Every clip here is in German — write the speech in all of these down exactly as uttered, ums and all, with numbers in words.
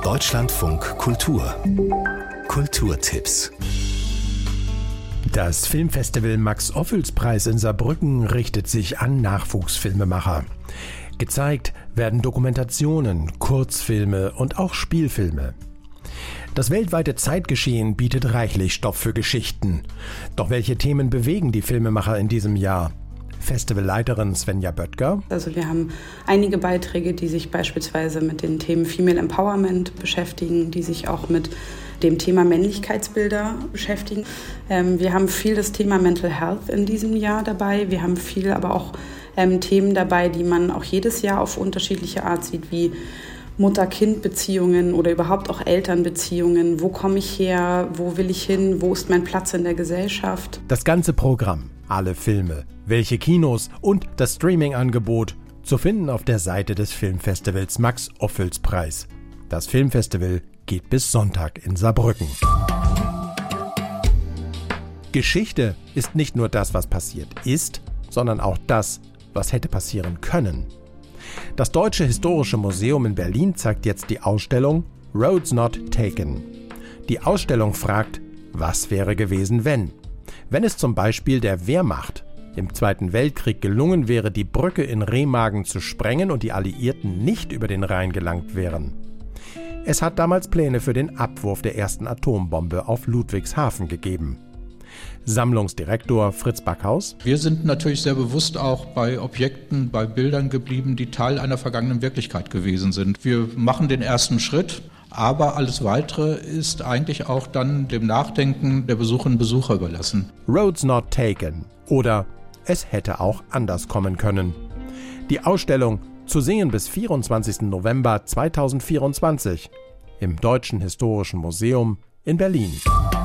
Deutschlandfunk Kultur. Kulturtipps. Das Filmfestival Max-Ophüls-Preis in Saarbrücken richtet sich an Nachwuchsfilmemacher. Gezeigt werden Dokumentationen, Kurzfilme und auch Spielfilme. Das weltweite Zeitgeschehen bietet reichlich Stoff für Geschichten. Doch welche Themen bewegen die Filmemacher in diesem Jahr? Festivalleiterin Svenja Böttger. Also wir haben einige Beiträge, die sich beispielsweise mit den Themen Female Empowerment beschäftigen, die sich auch mit dem Thema Männlichkeitsbilder beschäftigen. Ähm, wir haben viel das Thema Mental Health in diesem Jahr dabei. Wir haben viel aber auch ähm, Themen dabei, die man auch jedes Jahr auf unterschiedliche Art sieht, wie Mutter-Kind-Beziehungen oder überhaupt auch Elternbeziehungen. Wo komme ich her? Wo will ich hin? Wo ist mein Platz in der Gesellschaft? Das ganze Programm, alle Filme, welche Kinos und das Streaming-Angebot zu finden auf der Seite des Filmfestivals Max-Ophüls-Preis. Das Filmfestival geht bis Sonntag in Saarbrücken. Geschichte ist nicht nur das, was passiert ist, sondern auch das, was hätte passieren können. Das Deutsche Historische Museum in Berlin zeigt jetzt die Ausstellung Roads Not Taken. Die Ausstellung fragt, was wäre gewesen, wenn? Wenn es zum Beispiel der Wehrmacht im Zweiten Weltkrieg gelungen wäre, die Brücke in Remagen zu sprengen und die Alliierten nicht über den Rhein gelangt wären. Es hat damals Pläne für den Abwurf der ersten Atombombe auf Ludwigshafen gegeben. Sammlungsdirektor Fritz Backhaus. Wir sind natürlich sehr bewusst auch bei Objekten, bei Bildern geblieben, die Teil einer vergangenen Wirklichkeit gewesen sind. Wir machen den ersten Schritt, aber alles Weitere ist eigentlich auch dann dem Nachdenken der Besucherinnen und Besucher überlassen. Roads Not Taken oder Es hätte auch anders kommen können. Die Ausstellung zu sehen bis vierundzwanzigsten November zweitausendvierundzwanzig im Deutschen Historischen Museum in Berlin.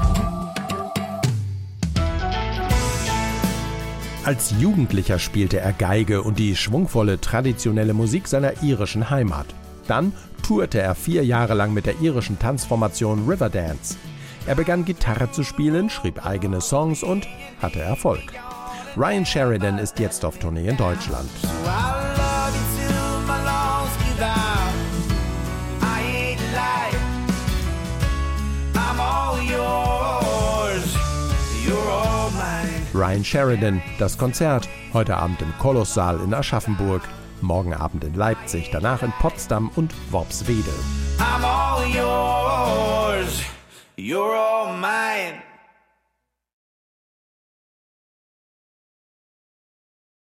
Als Jugendlicher spielte er Geige und die schwungvolle traditionelle Musik seiner irischen Heimat. Dann tourte er vier Jahre lang mit der irischen Tanzformation Riverdance. Er begann Gitarre zu spielen, schrieb eigene Songs und hatte Erfolg. Ryan Sheridan ist jetzt auf Tournee in Deutschland. Ryan Sheridan, das Konzert, heute Abend im Kolosssaal in Aschaffenburg, morgen Abend in Leipzig, danach in Potsdam und Worpswede. I'm all yours, you're all mine.